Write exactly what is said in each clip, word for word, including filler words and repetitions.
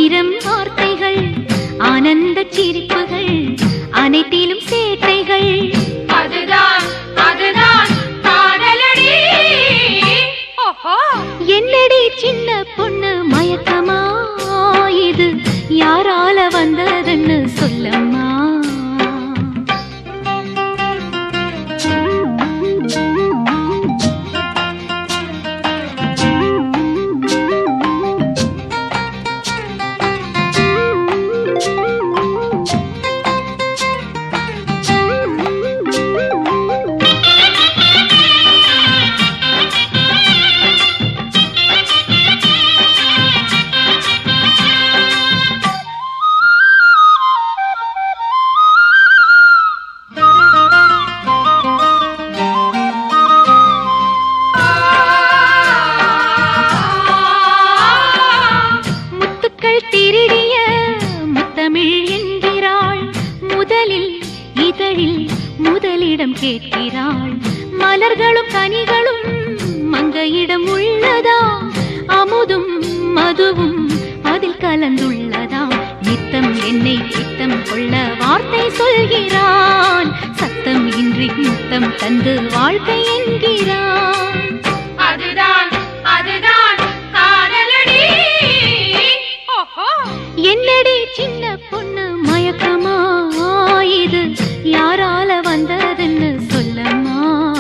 ஆயிரம் வார்த்தைகள் ஆனந்த சிரிப்புகள் அனைத்திலும் சேட்டைகள் அதுதான் அதுதான் காதலடி. ஓஹோ என்னடி சின்ன பொண்ணு மயக்கமா இது யாரால வந்ததுன்னு சொல்லம்மா. முதலிடம் கேட்கிறாள் மலர்களும் கனிகளும் மங்கையிடம் உள்ளதா அமுதும் மதுவும் அதில் கலந்துள்ளதா நித்தம் என்னை சித்தம் கொள்ள வார்த்தை சொல்கிறான் சத்தம் இன்றி முத்தம் தந்து வாழ்க்கை என்கிறான். அதுதான் அதுதான் காதலடி. ஓஹோ என்னடி சின்ன பொண்ணு மயக்கமா இது யாரால வந்ததுன்னு சொல்லம்மா.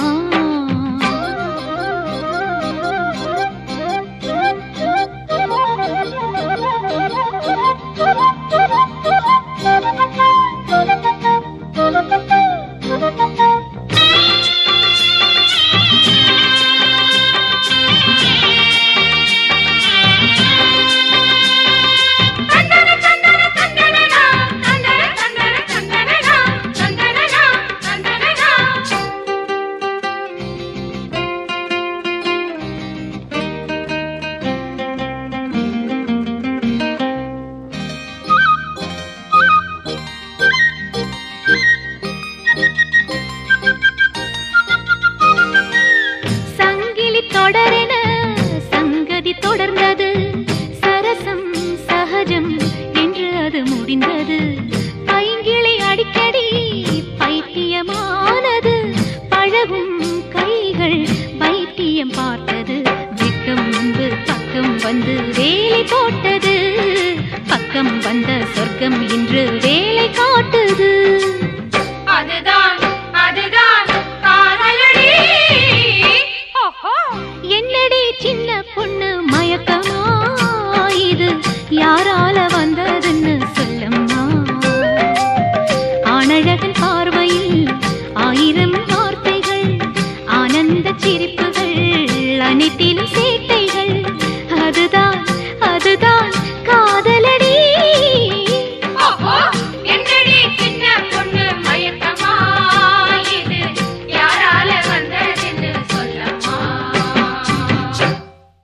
தொடரென சங்கதி தொடர்ந்தது சரசம் சகஜம் என்று அது முடிந்தது. பைங்கிளை அடிக்கடி பைத்தியமானது பழகும் கைகள் வைத்தியம் பார்த்தது. வெக்கம் முன்பு பக்கம் வந்து வேலை போட்டது பக்கம் வந்த சொர்க்கம் இன்று வேலை காட்டுது.